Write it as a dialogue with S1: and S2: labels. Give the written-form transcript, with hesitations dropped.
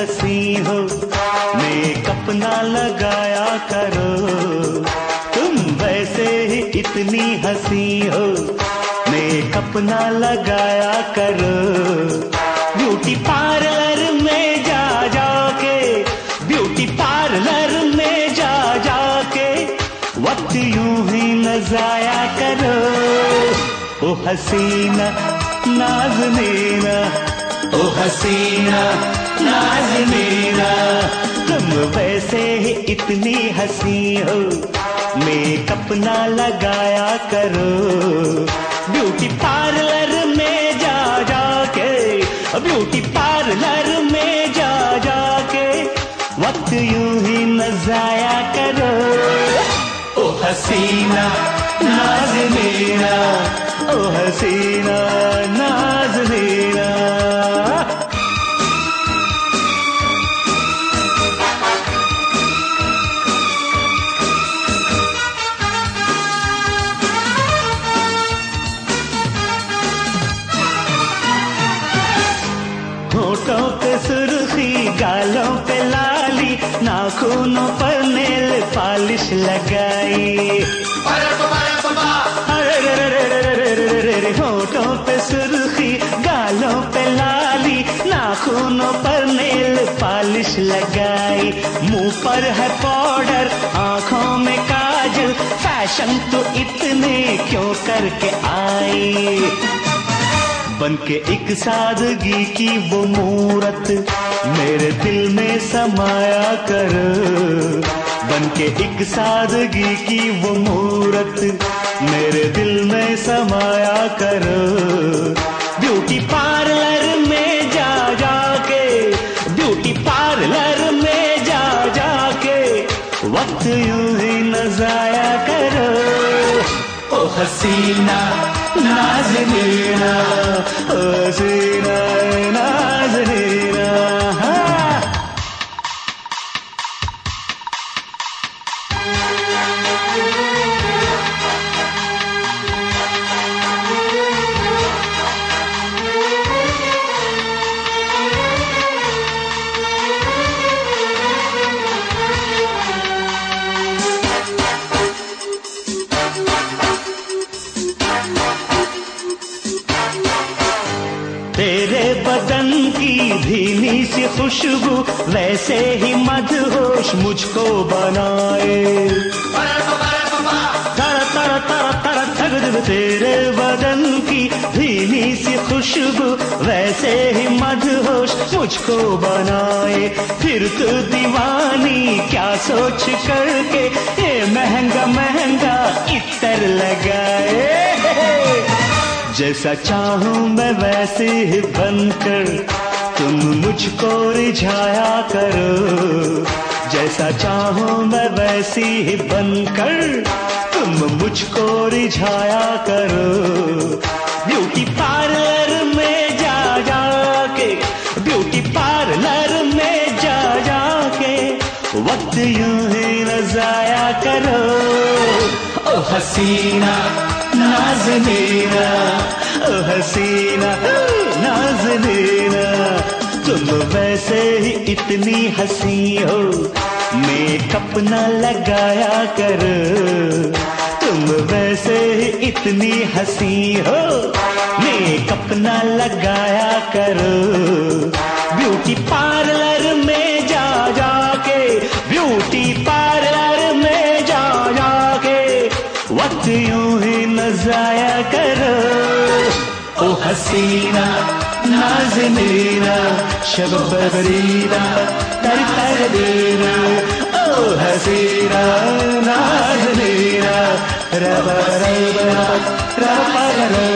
S1: हंसी हो, मेकअप ना लगाया करो। तुम वैसे ही इतनी हंसी हो, मेकअप ना लगाया करो। ब्यूटी पार्लर में जा जाके, ब्यूटी पार्लर में जा जाके वक्त यूं ही न जाया करो। ओ हसीना नाज़नीना, ओ हसीना नाज़नीना, तुम वैसे ही इतनी हंसी हो, मेकअप ना लगाया करो। ब्यूटी पार्लर में जा जाके, ब्यूटी पार्लर में जा जाके वक्त यूं ही न जाया करो। ओ हसीना नाज़नीना, ओ हसीना नाज़नीना। होठों पे सुर्खी, गालों पे लाली, नाखूनों पर नेल पॉलिश लगाई। होठों पे सुर्खी, गालों पे लाली, नाखूनों पर नेल पॉलिश लगाई। मुंह पर है पाउडर, आंखों में काजल, फैशन तो इतने क्यों करके आई। बनके एक सादगी की वो मूरत मेरे दिल में समाया कर। बनके एक सादगी की वो मूरत मेरे दिल में समाया कर। ब्यूटी पार्लर में जा जाके, ब्यूटी पार्लर में जा जाके वक्त यूं ही न जाया करो। ओ हसीना नाज़नीना, ओ हसीना नाज़नीना। तेरे बदन की भीनी सी खुशबू वैसे ही मदहोश मुझको बनाए। तेरे बदन की भीनी सी खुशबू वैसे ही मदहोश मुझको बनाए। फिर तू दीवानी क्या सोच करके ये महंगा महंगा इत्र लगाए। जैसा चाहूं मैं वैसे ही बनकर तुम मुझको रिझाया करो। जैसा चाहूं मैं वैसी ही बनकर तुम मुझको रिझाया करो। ब्यूटी पार्लर में जा जाके, ब्यूटी पार्लर में जा जाके वक्त यूं ही न जाया करो। ओ हसीना नाज़नीना, ओ हसीना नाज़नीना, तुम वैसे ही इतनी हंसी हो, मेकअप न लगाया कर। तुम वैसे ही इतनी हंसी हो, मेकअप न लगाया कर। ब्यूटी पार्लर में जा जाके, ब्यूटी पार्लर में जा जाके वक्त यूं ही न जाया करो। ओ हसीना नाज़नीना, शबबरीना तरतरदीना, ओ हसीना नाज़नीना, रबा रबा रबा रबा।